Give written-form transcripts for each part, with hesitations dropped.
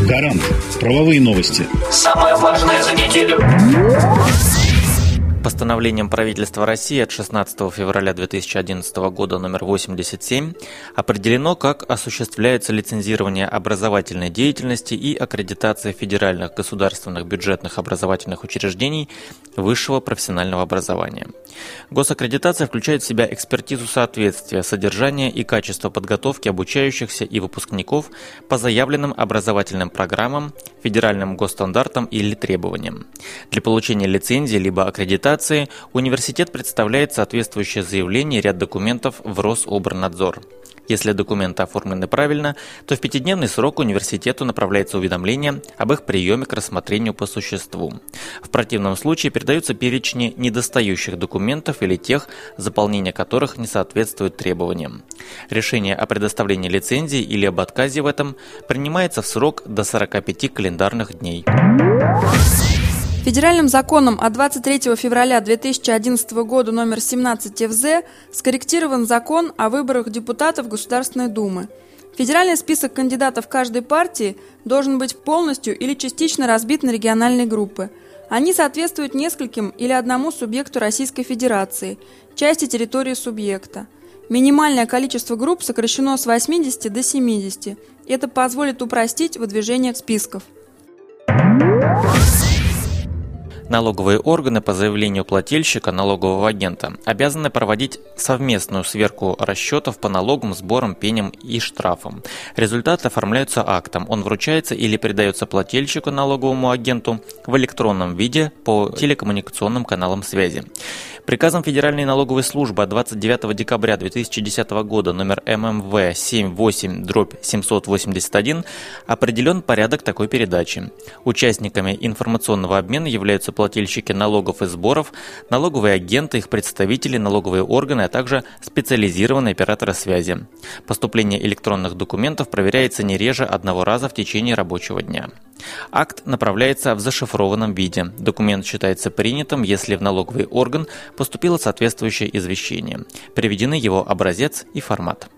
Гарант. Правовые новости. Самое важное за неделю. Постановлением правительства России от 16 февраля 2011 года номер 87 определено, как осуществляется лицензирование образовательной деятельности и аккредитация федеральных государственных бюджетных образовательных учреждений высшего профессионального образования. Госаккредитация включает в себя экспертизу соответствия, содержания и качества подготовки обучающихся и выпускников по заявленным образовательным программам, федеральным госстандартам или требованиям. Для получения лицензии либо аккредитации университет представляет соответствующее заявление и ряд документов в Рособорнадзор. Если документы оформлены правильно, то в 5-дневный срок университету направляется уведомление об их приеме к рассмотрению по существу. В противном случае передаются перечни недостающих документов или тех, заполнение которых не соответствует требованиям. Решение о предоставлении лицензии или об отказе в этом принимается в срок до 45 календарных дней. Федеральным законом от 23 февраля 2011 года номер 17 ФЗ скорректирован закон о выборах депутатов Государственной Думы. Федеральный список кандидатов каждой партии должен быть полностью или частично разбит на региональные группы. Они соответствуют нескольким или одному субъекту Российской Федерации, части территории субъекта. Минимальное количество групп сокращено с 80 до 70. Это позволит упростить выдвижение списков. Налоговые органы по заявлению плательщика налогового агента обязаны проводить совместную сверку расчетов по налогам, сборам, пеням и штрафам. Результаты оформляются актом. Он вручается или передается плательщику налоговому агенту в электронном виде по телекоммуникационным каналам связи. Приказом Федеральной налоговой службы от 29 декабря 2010 года номер ММВ 78/781 определен порядок такой передачи. Участниками информационного обмена являются плательщики налогов и сборов, налоговые агенты, их представители, налоговые органы, а также специализированные операторы связи. Поступление электронных документов проверяется не реже одного раза в течение рабочего дня. Акт направляется в зашифрованном виде. Документ считается принятым, если в налоговый орган поступило соответствующее извещение. Приведены его образец и формат.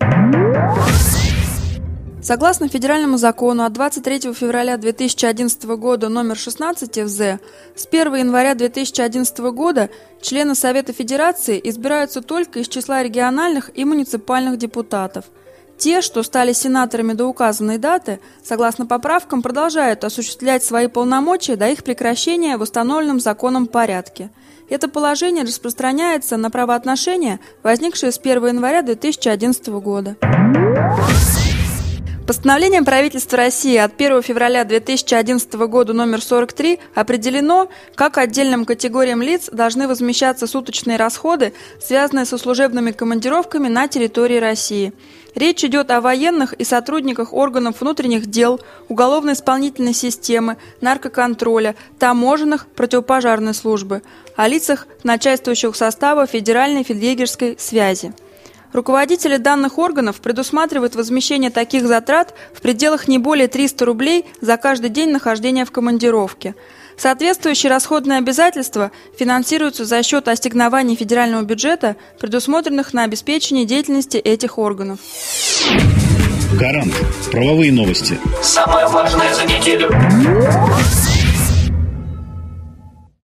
Согласно федеральному закону от 23 февраля 2011 года номер 16 ФЗ, с 1 января 2011 года члены Совета Федерации избираются только из числа региональных и муниципальных депутатов. Те, что стали сенаторами до указанной даты, согласно поправкам, продолжают осуществлять свои полномочия до их прекращения в установленном законом порядке. Это положение распространяется на правоотношения, возникшие с 1 января 2011 года. Постановлением правительства России от 1 февраля 2011 года номер 43 определено, как отдельным категориям лиц должны возмещаться суточные расходы, связанные со служебными командировками на территории России. Речь идет о военных и сотрудниках органов внутренних дел, уголовно-исполнительной системы, наркоконтроля, таможенных, противопожарной службы, о лицах начальствующих состава Федеральной фельдъегерской связи. Руководители данных органов предусматривают возмещение таких затрат в пределах не более 300 рублей за каждый день нахождения в командировке. Соответствующие расходные обязательства финансируются за счет ассигнований федерального бюджета, предусмотренных на обеспечение деятельности этих органов. Гарант. Правовые новости. Самое важное за неделю.